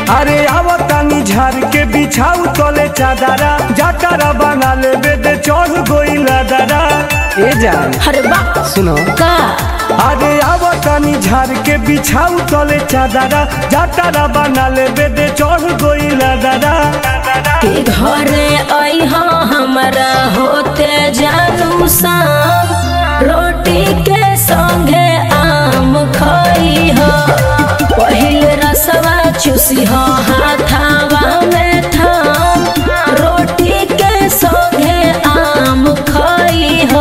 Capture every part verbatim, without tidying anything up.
अरे आवतानी झार के बिछाऊ तले चादरा जाटारा बना ले बेदे चढ़ गोइला दादा ए जान। अरे बा सुनो का अरे आवतानी झार के बिछाऊ तले चादरा जाटारा बना ले बेदे चढ़ गोइला दादा के घरे आई हाँ हमारा होते जानू शाम रोटी के संगे आम खाई हो पहले रसवा चूसी हो हाथावा में थाम रोटी के संगे आम खाई हो।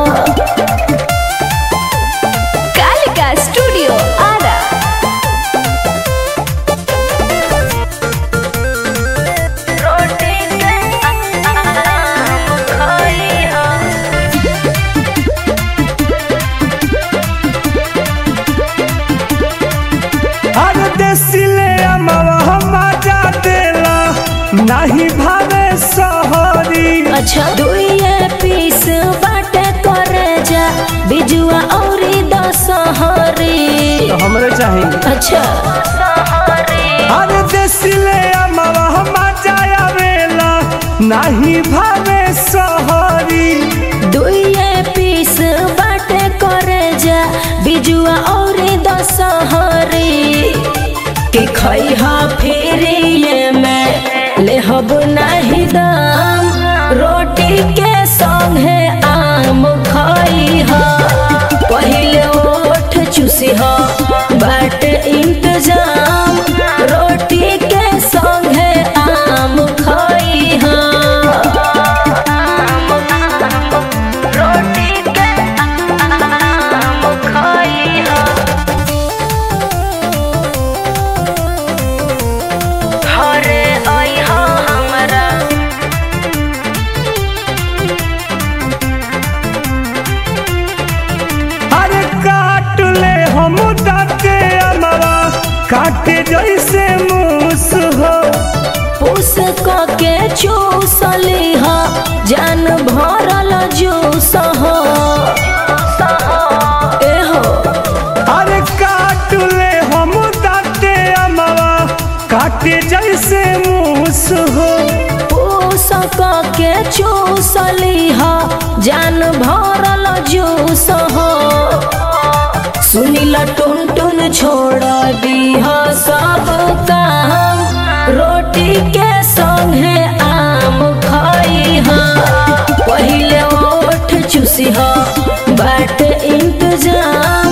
कालिका स्टूडियो आरा रोटी के आम खाई हो। अरे देसिले अमवा हम जा देला नहीं भावे सहरी। अच्छा दुइये पीस बाटे करे जा बिजुआ औरी दशहरी तो हमरे चाहिए। अच्छा अरे देसिले अमवा हम जाया वेला नहीं भावे सहरी। दुइये पीस बाटे करे जा बिजुआ औरी दशहरी के खैहा फिर ये में लेहब नहीं दाम रोटी के संगे आम खाई हो पहले ओठ चूसी हो बाट इंतजाम रोटी के संगे आम खाई हो। रोटी के आम खाई हो घरे आई हाँ हमारा अरे काट ले हम दाते अमवा काटे जैसे मूस हो। पूस के चूसली हो जान भरल जूस हो ए हो अरे काट ले हम दाते अमवा काटे जैसे मूस हो। पूस के चूसली हो जान भरल जूस हो सुनीला टुन टुन छोड़ दी हो सब काम रोटी के संगे आम खाई हो पहले ओठ चूसी हो बाट इंतजाम